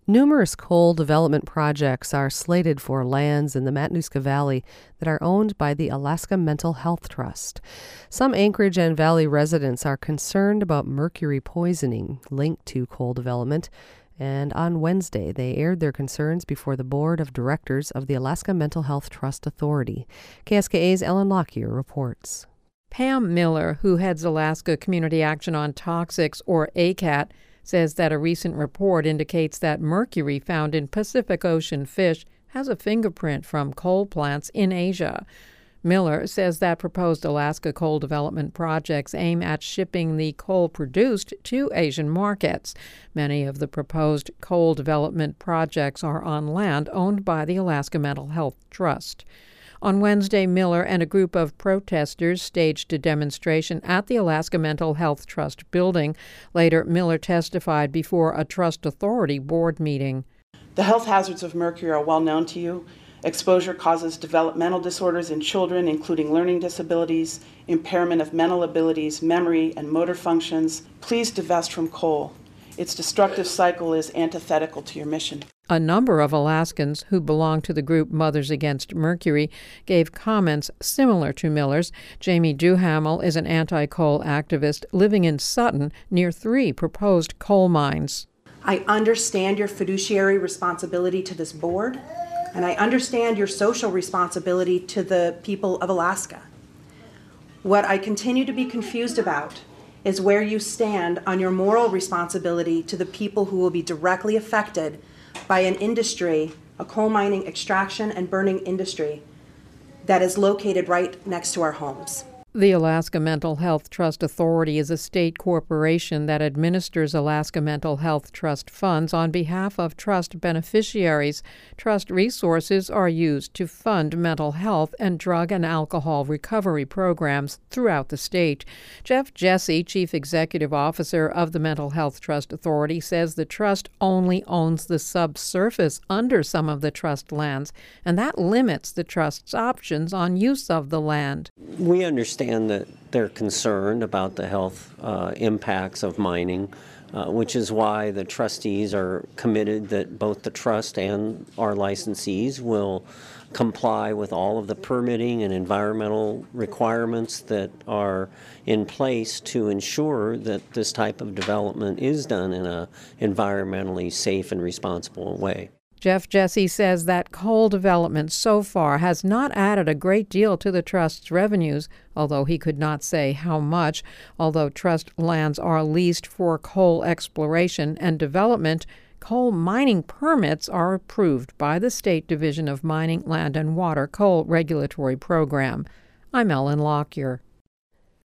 Numerous coal development projects are slated for lands in the Matanuska Valley that are owned by the Alaska Mental Health Trust. Some Anchorage and Valley residents are concerned about mercury poisoning linked to coal development, and on Wednesday they aired their concerns before the Board of Directors of the Alaska Mental Health Trust Authority. KSKA's Ellen Lockyer reports. Pam Miller, who heads Alaska Community Action on Toxics, or ACAT, says that a recent report indicates that mercury found in Pacific Ocean fish has a fingerprint from coal plants in Asia. Miller says that proposed Alaska coal development projects aim at shipping the coal produced to Asian markets. Many of the proposed coal development projects are on land owned by the Alaska Mental Health Trust. On Wednesday, Miller and a group of protesters staged a demonstration at the Alaska Mental Health Trust building. Later, Miller testified before a Trust Authority board meeting. The health hazards of mercury are well known to you. Exposure causes developmental disorders in children, including learning disabilities, impairment of mental abilities, memory, and motor functions. Please divest from coal. Its destructive cycle is antithetical to your mission. A number of Alaskans who belong to the group Mothers Against Mercury gave comments similar to Miller's. Jamie Duhamel is an anti-coal activist living in Sutton near 3 proposed coal mines. I understand your fiduciary responsibility to this board, and I understand your social responsibility to the people of Alaska. What I continue to be confused about is where you stand on your moral responsibility to the people who will be directly affected by an industry, a coal mining, extraction, and burning industry that is located right next to our homes. The Alaska Mental Health Trust Authority is a state corporation that administers Alaska Mental Health Trust funds on behalf of trust beneficiaries. Trust resources are used to fund mental health and drug and alcohol recovery programs throughout the state. Jeff Jesse, Chief Executive Officer of the Mental Health Trust Authority, says the trust only owns the subsurface under some of the trust lands, and that limits the trust's options on use of the land. We understand that they're concerned about the health impacts of mining, which is why the trustees are committed that both the trust and our licensees will comply with all of the permitting and environmental requirements that are in place to ensure that this type of development is done in an environmentally safe and responsible way. Jeff Jesse says that coal development so far has not added a great deal to the trust's revenues, although he could not say how much. Although trust lands are leased for coal exploration and development, coal mining permits are approved by the State Division of Mining, Land and Water Coal Regulatory Program. I'm Ellen Lockyer.